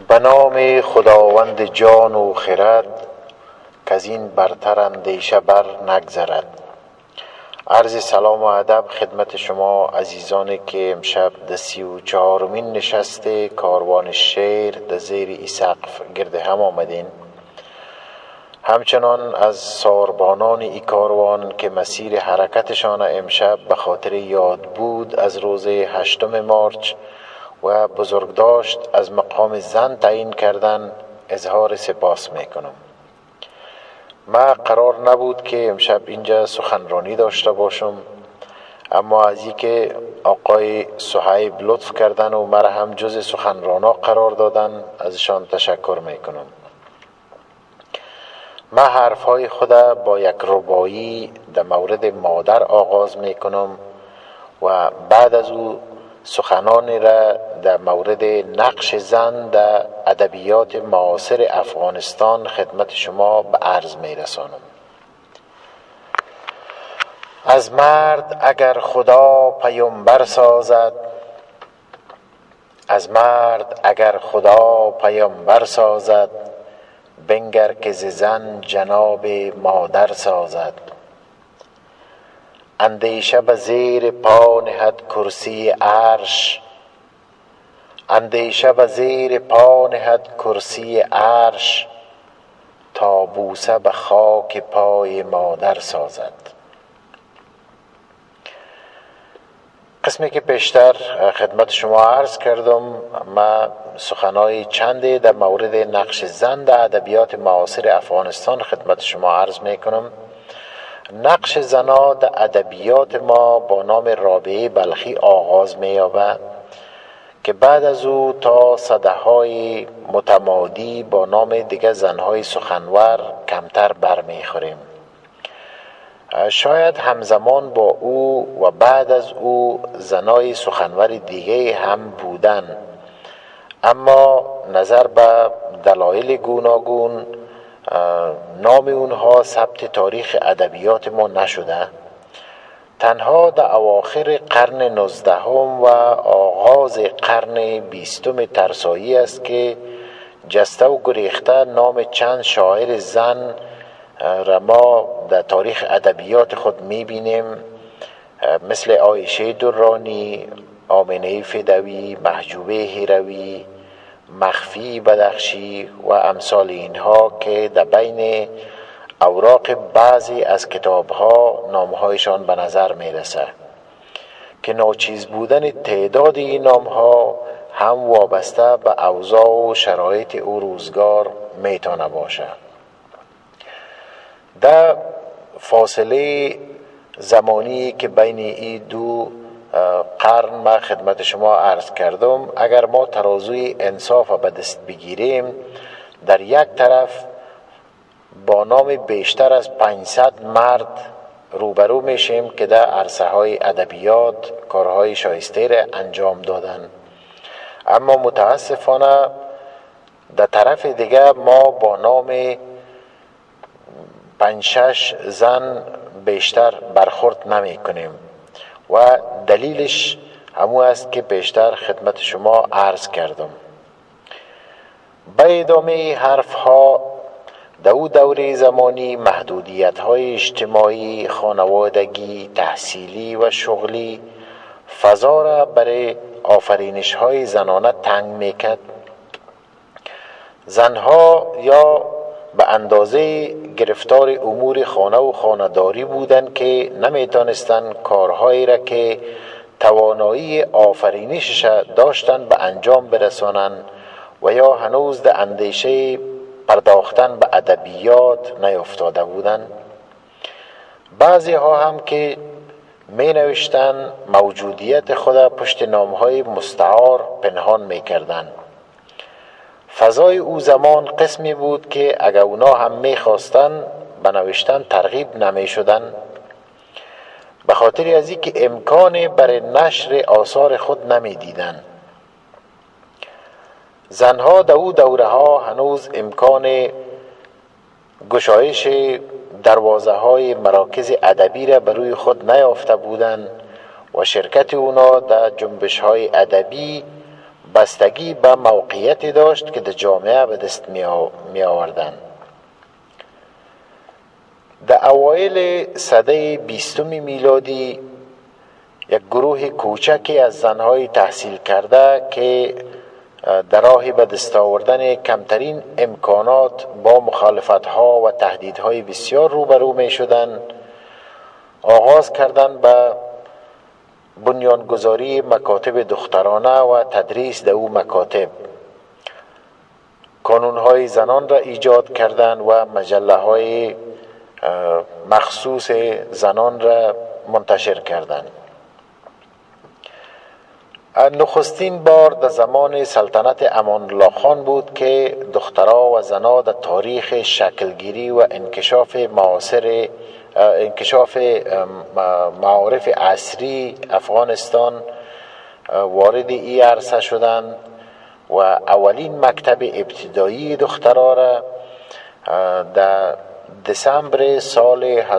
به نام خداوند جان و خرد که از این برتر اندیشه بر نگذرد. عرض سلام و ادب خدمت شما عزیزانی که امشب در 34مین نشست کاروان شعر در زیر ای سقف گرد هم آمدین. همچنان از ساربانان ای کاروان که مسیر حرکتشان امشب به خاطر یاد بود از روز 8 مارچ و بزرگداشت از مقام زن تعیین کردن اظهار سپاس میکنم. ما قرار نبود که امشب اینجا سخنرانی داشته باشم، اما از اینکه آقای صهیب لطف کردن و مرا هم جز سخنرانا قرار دادن ازشان تشکر میکنم. ما حرفهای خود با یک رباعی در مورد مادر آغاز میکنم و بعد از او سخنانی را در مورد نقش زن در ادبیات معاصر افغانستان خدمت شما به عرض می رسانم. از مرد اگر خدا پیامبر سازد، از مرد اگر خدا پیامبر سازد، بنگر که ز زن جناب مادر سازد. اندیشه به زیر پا نهد کرسی عرش، اندیشه به زیر پا نهد کرسی عرش، تا بوسه به خاک پای مادر سازد. قسمی که پیشتر خدمت شما عرض کردم، ما سخنای چندی در مورد نقش زن در ادبیات معاصر افغانستان خدمت شما عرض میکنم. نقش زنها در ادبیات ما با نام رابعه بلخی آغاز می‌یابد که بعد از او تا صداهای متمادی با نام دیگر زنهای سخنور کمتر برمیخوریم. شاید همزمان با او و بعد از او زنای سخنور دیگه هم بودن، اما نظر به دلایل گوناگون نام اونها ثبت تاریخ ادبیات ما نشده. تنها در اواخر قرن 19 و آغاز قرن 20 ترسایی است که جسته و گریخته نام چند شاعر زن را ما در تاریخ ادبیات خود میبینیم، مثل عایشه درانی، آمنه فدوی، محجوبه هروی، مخفی بدخشی و امثال اینها که در بین اوراق بعضی از کتابها نامهایشان به نظر می رسد که ناچیز بودن تعداد این نامها هم وابسته به اوضاع و شرایط او روزگار می تانه باشد. در فاصله زمانی که بین این دو قرن ما خدمت شما عرض کردم، اگر ما ترازوی انصاف به دست بگیریم، در یک طرف با نام بیشتر از 500 مرد روبرو میشیم که در عرصه های ادبیات کارهای شایسته را انجام دادن، اما متاسفانه در طرف دیگر ما با نام 5-6 زن بیشتر برخورد نمی کنیم و دلیلش همو است که بیشتر خدمت شما عرض کردم. به ادامه حرف ها، در او دوره زمانی محدودیت های اجتماعی، خانوادگی، تحصیلی و شغلی فضا را برای آفرینش های زنانه تنگ میکرد. زنها یا به اندازه گرفتار امور خانه و خانه‌داری بودند که نمیتونستند کارهایی را که توانایی آفرینشش داشتند به انجام برسانند و یا هنوز در اندیشه پرداختن به ادبیات نیفتاده بودند. بعضی ها هم که می نوشتند موجودیت خود پشت نامهای مستعار پنهان می کردند. فضای او زمان قسمی بود که اگر اونا هم می خواستن به نوشتن ترغیب نمی شدن، به خاطر از این که امکان برای نشر آثار خود نمی دیدن. زنها در او دوره ها هنوز امکان گشایش دروازه های مراکز ادبی را بروی خود نیافته بودند و شرکت اونا در جنبش های ادبی بستگی به موقعیتی داشت که در جامعه به دست می آوردند. در اوایل سده 20 میلادی یک گروه کوچکی از زنهای تحصیل کرده که در راه به دست آوردن کمترین امکانات با مخالفت‌ها و تهدیدهای بسیار روبرو می شدند، آغاز کردند به بنیانگذاری مکاتب دخترانه و تدریس در او مکاتب. کانون‌های زنان را ایجاد کردند و مجله‌های مخصوص زنان را منتشر کردند. نخستین بار در زمان سلطنت امان الله خان بود که دخترها و زنها در تاریخ شکلگیری و انکشاف معارف عصری افغانستان وارد این عرصه شدند و اولین مکتب ابتدایی دخترها را در دسامبر سال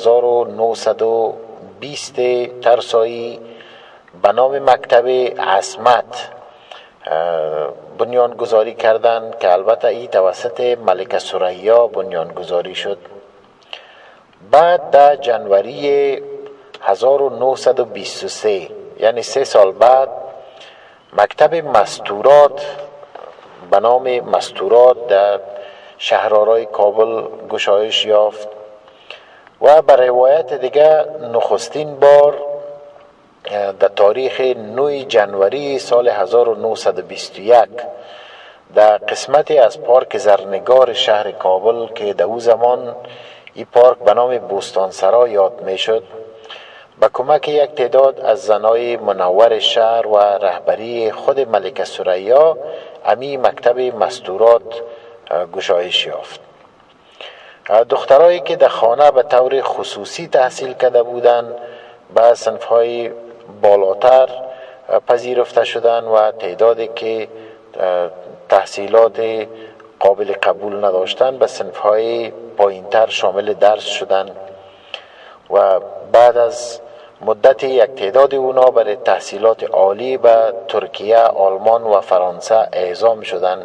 1920 ترسایی به نام مکتب عصمت بنیانگذاری کردند که البته این توسط ملکه ثریا بنیانگذاری شد. بعد در جنوری 1923 یعنی 3 سال بعد مکتب مستورات به نام مستورات در شهرآرای کابل گشایش یافت و به روایت دیگر نخستین بار در تاریخ 9 جنوری سال 1921 در قسمتی از پارک زرنگار شهر کابل که در او زمان این پارک به نام بوستانسرا یاد می شد، با کمک یک تعداد از زنای منور شهر و رهبری خود ملکه ثریا امی مکتب مستورات گشایش یافت. دخترایی که در خانه به طور خصوصی تحصیل کرده بودند به صنف‌های بالاتر پذیرفته شدند و تعدادی که تحصیلات قابل قبول نداشتند به صنف‌های پایین‌تر شامل درس شدند و بعد از مدت یک تعداد اونا برای تحصیلات عالی به ترکیه، آلمان و فرانسه اعزام شدند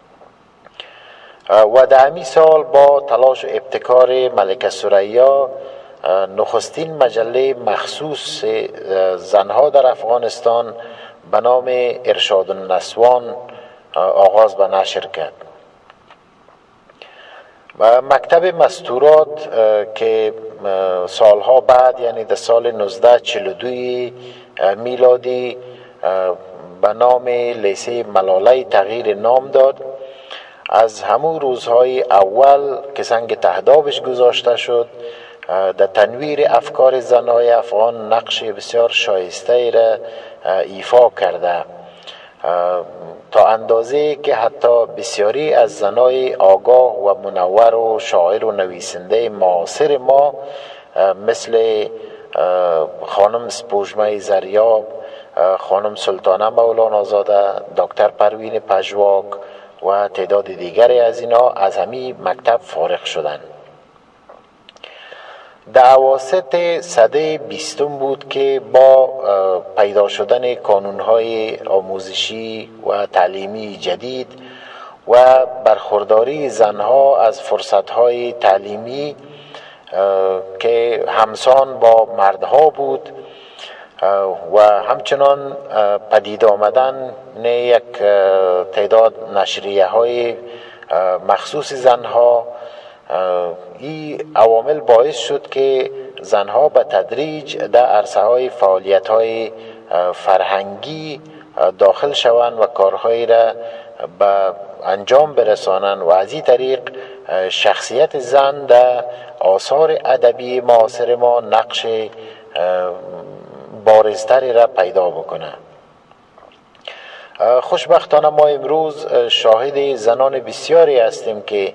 و در همین سال با تلاش و ابتکار ملکه ثریا نخستین مجله مخصوص زنها در افغانستان به نام ارشاد النسوان آغاز به نشر کرد. و مکتب مستورات که سالها بعد یعنی در سال 1942 میلادی به نام لیسه ملاله تغییر نام داد، از همون روزهای اول که سنگ تهدابش گذاشته شد در تنویر افکار زنهای افغان نقش بسیار شایسته را ایفا کرده، تا اندازه که حتی بسیاری از زنهای آگاه و منور و شاعر و نویسنده معاصر ما مثل خانم سپوږمۍ زریاب، خانم سلطانه مولانا زاده، دکتر پروین پژواک و تعداد دیگری از اینا از همین مکتب فارغ شدند. در اواسط سده 20 بود که با پیدا شدن کانون‌های آموزشی و تعلیمی جدید و برخورداری زنها از فرصت‌های تعلیمی که همسان با مردها بود و همچنان پدید آمدن یک تعداد نشریه‌های مخصوص زنها، این عوامل باعث شد که زنها به تدریج در عرصه‌های فعالیت‌های فرهنگی داخل شوند و کارهایی را به انجام برسانند و از این طریق شخصیت زن در آثار ادبی معاصر ما نقش بارزتری را پیدا بکنه. خوشبختانه ما امروز شاهد زنان بسیاری هستیم که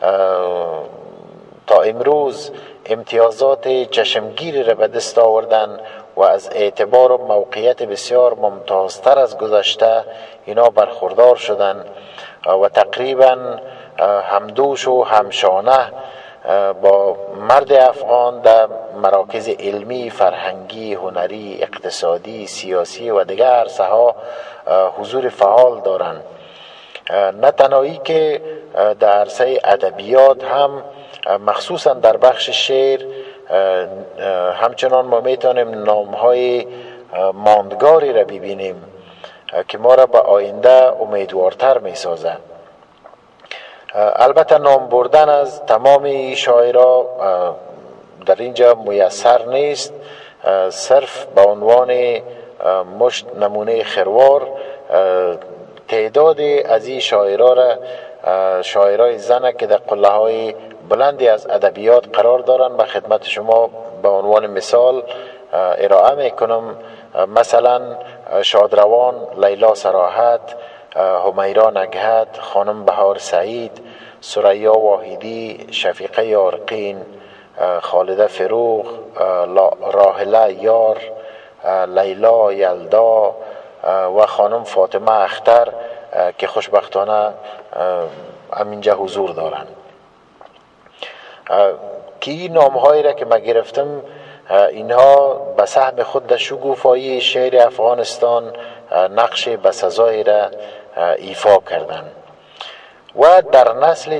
تا امروز امتیازات چشمگیری را به دست آوردن و از اعتبار و موقعیت بسیار ممتازتر از گذشته اینا برخوردار شدن و تقریبا همدوش و همشانه با مرد افغان در مراکز علمی، فرهنگی، هنری، اقتصادی، سیاسی و دیگر عرصه ها حضور فعال دارند. نه تنهایی که در عرصه ادبیات هم مخصوصا در بخش شعر همچنان ما میتونیم نامهای ماندگاری را ببینیم که ما را به آینده امیدوارتر میسازه. البته نام بردن از تمام شاعران در اینجا میسر نیست. صرف به عنوان مشت نمونه خروار تعداد از این شاعران را، شاعرای زن که در قله های بلندی از ادبیات قرار دارند، به خدمت شما به عنوان مثال ارائه میکنم. مثلا شادروان لیلا صراحت، همیرا نگهت، خانم بهار سعید، ثریا واحدی، شفیقه یارقین، خالده فروغ، راحله یار، لیلا یلدا و خانم فاطمه اختر که خوشبختانه همینجا حضور دارند. که این نامهایی را که من گرفتم اینها به سهم خود در شکوفایی شعر افغانستان نقش بسزایی را ایفا کردند. و در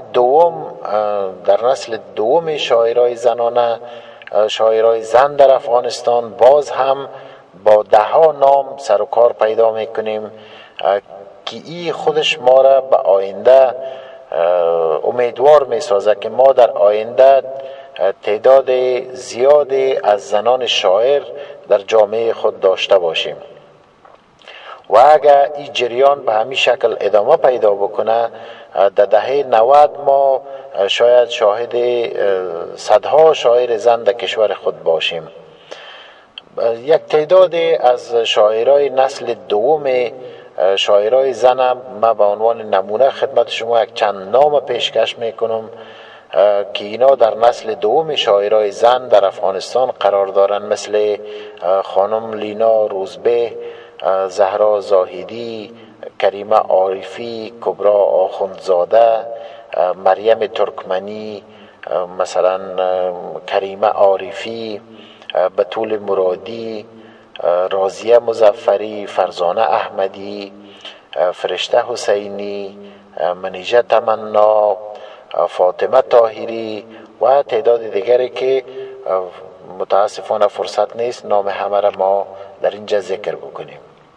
نسل دوم شاعرای زنانه، شاعرای زن در افغانستان باز هم با دهها نام سر و کار پیدا میکنیم که این خودش ما را به آینده امیدوار میسازه که ما در آینده تعداد زیادی از زنان شاعر در جامعه خود داشته باشیم. و اگر این جریان به همین شکل ادامه پیدا بکنه، در دهه 90 ما شاید شاهد صدها شاعر زن در کشور خود باشیم. یک تعداد از شاعرای نسل دوم شاعرای زنم من به عنوان نمونه خدمت شما یک چند نام پیشکش میکنم که اینا در نسل دوم شاعرای زن در افغانستان قرار دارند، مثل خانم لینا روزبه، زهرا زاهدی، کریمه عارفی، کبرا آخوندزاده، مریم ترکمنی، مثلا کریمه عارفی، بتول مرادی، رازیه مظفری، فرزانه احمدی، فرشته حسینی، منیژه تمنا، فاطمه طاهری و تعداد دیگری که متاسفانه فرصت نیست نام همه را ما در اینجا ذکر بکنیم.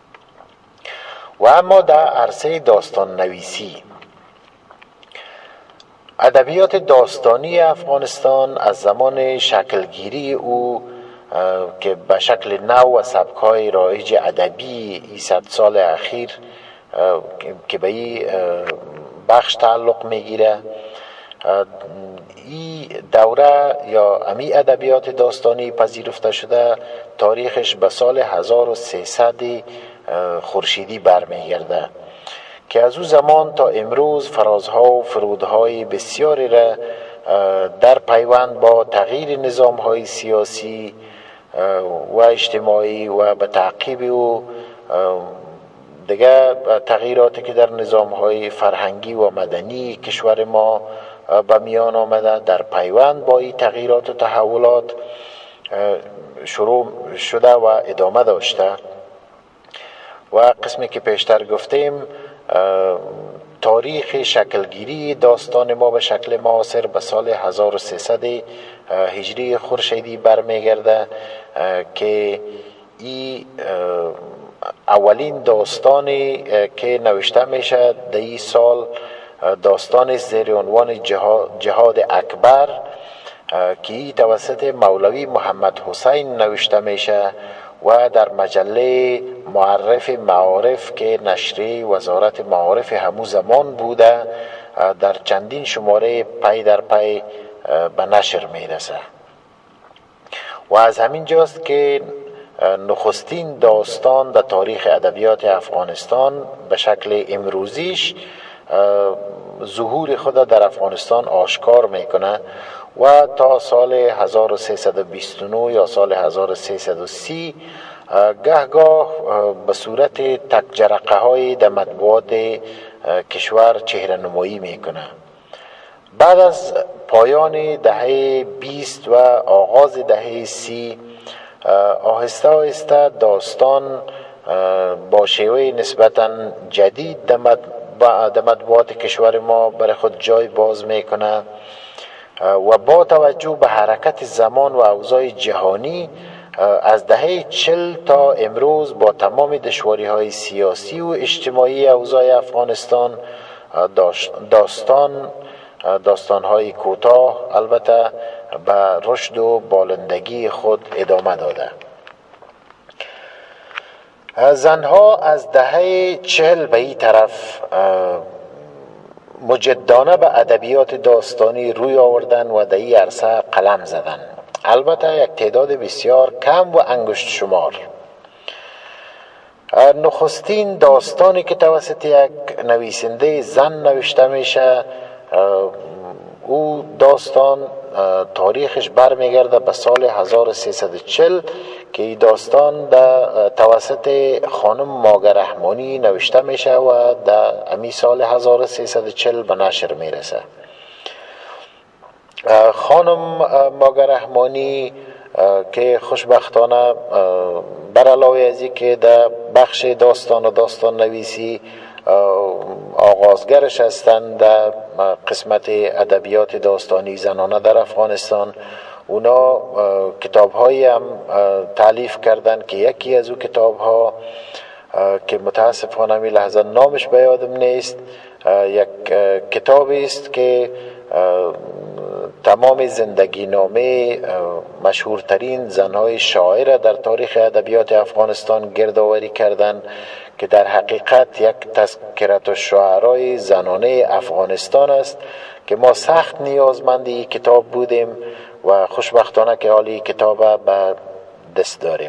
و اما در عرصه داستان نویسی، ادبیات داستانی افغانستان از زمان شکلگیری او که به شکل نو و سبک‌های رایج ادبی 100 سال اخیر که به این بخش تعلق میگیره، این دوره یا امی ادبیات داستانی پذیرفته شده تاریخش به سال 1300 خورشیدی برمیگرده که از او زمان تا امروز فرازها و فرودهای بسیاری را در پیوند با تغییر نظام‌های سیاسی و اجتماعی و به تعقیب او دیگر تغییراتی که در نظام‌های فرهنگی و مدنی کشور ما به میان آمده، در پیوند با این تغییرات و تحولات شروع شده و ادامه داشته. و قسمی که پیشتر گفتیم تاریخ شکلگیری داستان ما به شکل معاصر به سال 1300 هجری خورشیدی برمیگرده که این اولین داستانی که نوشته میشه در این سال داستان زیر عنوان جهاد اکبر که توسط مولوی محمد حسین نوشته میشه و در مجله معرف معارف که نشریه وزارت معارف همو زمان بوده در چندین شماره پی در پی به نشر میرسه. و از همین جاست که نخستین داستان در تاریخ ادبیات افغانستان به شکل امروزیش ظهور خود در افغانستان آشکار میکنه و تا سال 1329 یا سال 1330 گهگاه به صورت تک جرقه های در مطبوعات کشور چهره نمایی میکنه. بعد از پایان دهه 20 و آغاز دهه 30 آهسته آهسته داستان با شیوه نسبتاً جدید در مطبوعات کشور ما برای خود جای باز میکنه و با توجه به حرکت زمان و اوضاع جهانی از دهه 40 تا امروز با تمام دشواری‌های سیاسی و اجتماعی اوضاع افغانستان داستان‌های کوتاه البته به رشد و بالندگی خود ادامه داده. زنها از دهه 40 به این طرف مجدانه به ادبیات داستانی روی آوردن و در این عرصه قلم زدن، البته یک تعداد بسیار کم و انگشت شمار. نخستین داستانی که توسط یک نویسنده زن نوشته میشه، او داستان تاریخش برمیگرده به سال 1340 که این داستان توسط خانم ماگه رحمانی نوشته میشه و در امی سال 1340 به نشر میرسه. خانم ماگه رحمانی که خوشبختانه بر علاوه از این که در بخش داستان و داستان نویسی آغازگرش هستند در قسمت ادبیات داستانی زنانه در افغانستان، اونا کتاب‌هایی هم تالیف کردند که یکی از او کتاب‌ها که متاسفانه می لحظه نامش به یادم نیست، یک کتابی است که تمام زندگی نامه مشهورترین زنهای شاعر در تاریخ ادبیات افغانستان گردآوری کردند که در حقیقت یک تذکرة الشعراء زنانه افغانستان است که ما سخت نیازمند این کتاب بودیم و خوشبختانه که حالی کتاب به دست داریم.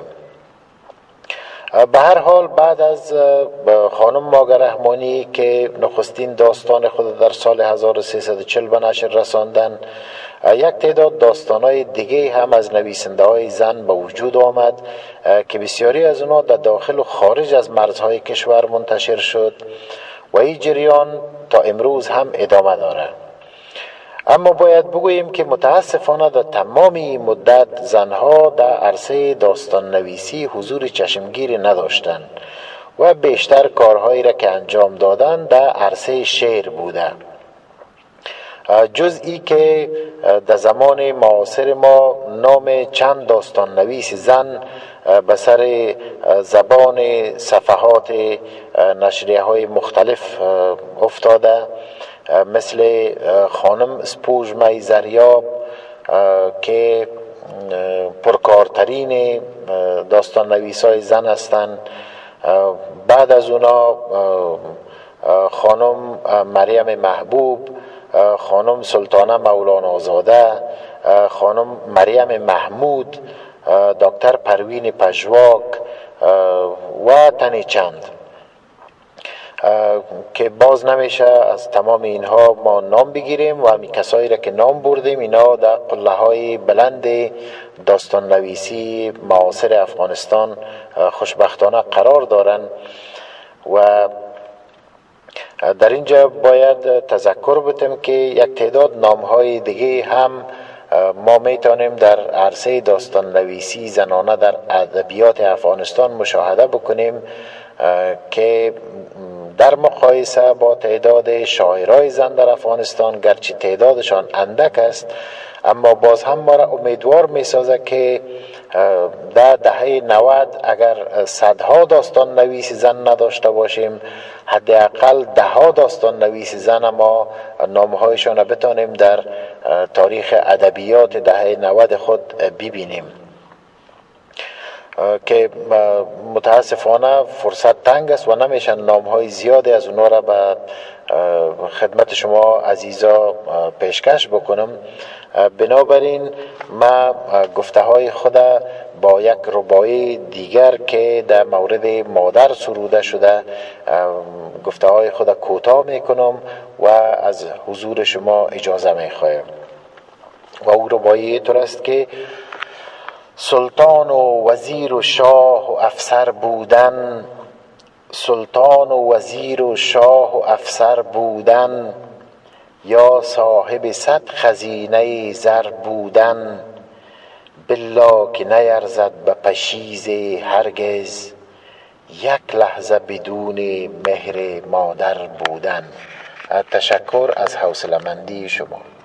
به هر حال بعد از خانم ماگه رحمانی که نخستین داستان خود در سال 1340 به نشر رساندن، یک تعداد داستان‌های دیگه هم از نویسنده های زن به وجود آمد که بسیاری از اونا در داخل و خارج از مرزهای کشور منتشر شد و این جریان تا امروز هم ادامه داره. اما باید بگوییم که متاسفانه در تمام این مدت زنها در عرصه داستان نویسی حضور چشمگیری نداشتند و بیشتر کارهایی را که انجام دادن در عرصه شعر بوده، جزئی که در زمان معاصر ما نام چند داستان نویس زن به سر زبان صفحات نشریه های مختلف افتاده، مثل خانم سپوږمۍ زریاب که پرکارترین داستان نویس های زن هستند. بعد از اونا خانم مریم محبوب، خانم سلطانه مولانا زاده، خانم مریم محمود، دکتر پروین پژواک و تنی چند که باز نمیشه از تمام اینها ما نام بگیریم و همی کسایی را که نام بردیم اینا در قله های بلند داستان نویسی معاصر افغانستان خوشبختانه قرار دارن. و در اینجا باید تذکر بدیم که یک تعداد نامهای دیگه هم ما میتونیم در عرصه داستان نویسی زنانه در ادبیات افغانستان مشاهده بکنیم که در مقایسه با تعداد شاعرای زن در افغانستان گرچه تعدادشان اندک است، اما باز هم ما را امیدوار می سازه که در دهه 90 اگر صدها داستان نویس زن نداشته باشیم، حداقل دهها داستان نویس زن ما نامهایشان را بتانیم در تاریخ ادبیات دهه 90 خود ببینیم که متاسفانه فرصت تنگ است و نمیشن نامهای زیادی از اونها را به خدمت شما عزیزا پیشکش بکنم. بنابراین ما گفته های خود با یک رباعی دیگر که در مورد مادر سروده شده گفته های خود کوتاه میکنم و از حضور شما اجازه میخوایم. و او رباعی طور است که سلطان و وزیر و شاه و افسر بودن، سلطان و وزیر و شاه و افسر بودن، یا صاحب 100 خزینه زر بودن، بالله که نیرزد به پشیز هرگز، یک لحظه بدون مهر مادر بودن. تشکر از حوصله‌مندی شما.